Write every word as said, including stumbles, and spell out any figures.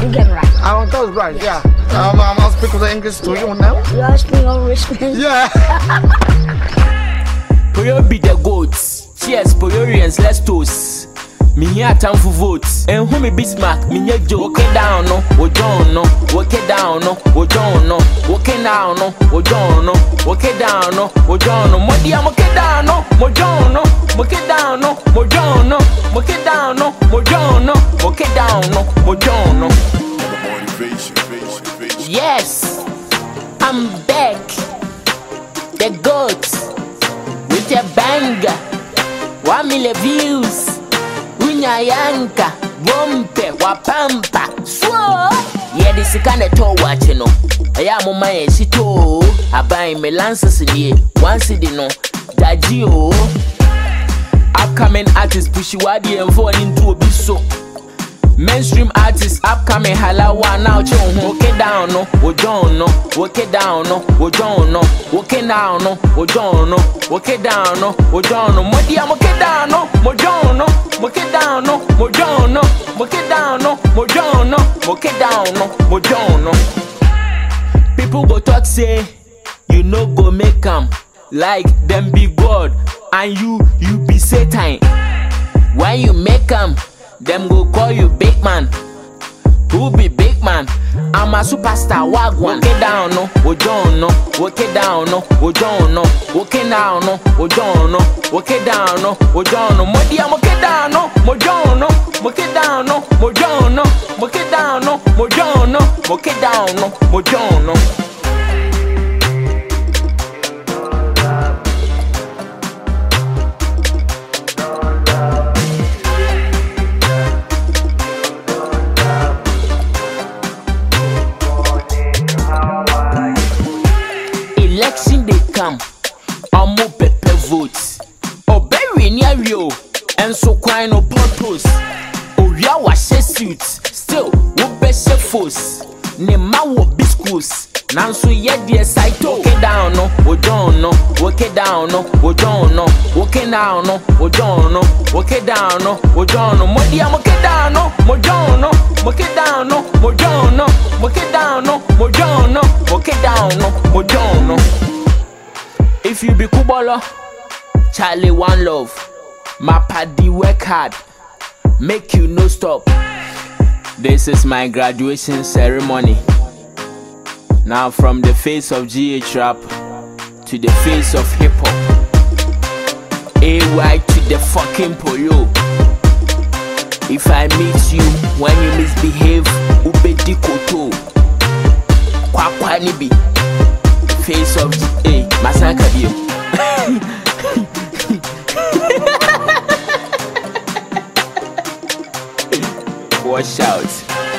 You get right. I want those right, yeah. Um, I'm gonna speak with the English to you now. You ask me all respect. Yeah. Poyo be the goats. Cheers, Poyorians, let's toast. Me here time for votes. And who me Bismarck, me here joke. Walk it down, no, oh John, no. Walk it down, no, oh John, no. Walk it down, no, oh John, no. Walk it down, no, oh John, no. Mo dia walk it down, no, mo John, no. Walk it down, no, mo John, no. Walk it down, no, mo John, no. Walk it down, no, mo John, no. Yes, I'm back. The goats with a banger. One million views. Unya yanka, bompe, wapampa, swo. Yeah, this is kind of tall watching. No, I am on my sito. I buy me lances in here. Once it no, Dajio. Upcoming artists push you wadi and fall into a biso. Mainstream artists upcoming halawa now chon. Walk it down, no, oh John, no. Walk it down, no, oh John, no. Walk it down, no, oh John, no. Walk it down, no, oh John, no. Modia, walk it down, no, mo John, no. Walk it down, no, mo John, no. Walk it down, no, mo John, no. Walk it down, no, mo John, no. People go talk say you no go make 'em like them be God and you you be Satan. When you make 'em, them go call you big man. Who be big man? I'm a superstar, wag one. Walk it down, no, oh John, no. Walk it down, no, oh John, no. Walk it down, no, oh John, no. Walk it down, no, oh John, no. Modia, walk it down, no, mo John, no. Walk it down, no, mo John, no. Walk it down, no, mo John, no. Walk it down, no, mo John, no. Election they come, I'm more pepper votes. Oh, berry near you, and so quite no purpose. Oh, yeah, wash suits, still, what best force. Nema wo biscuits, Nanso yeah, dear Saito. Walk it down, no, oh John, no. Walk it down, no, oh John, no. Walk it down, no, oh John, no. Walk it down, no, oh John, no. Modia, walk it down, no, mo John, no. Walk it down, no, mo John, no. Walk it down, no, mo John, no. Walk it down, no, mo John, no. If you be Kubolo, Charlie one love. My paddy work hard, make you no stop. This is my graduation ceremony. Now from the face of G H rap to the face of hip hop, A Y to the fucking Poyo. If I meet you when you misbehave, Ubedi Koto, Kwakwa Nibi, face of G A, Masaka Bio. Watch out.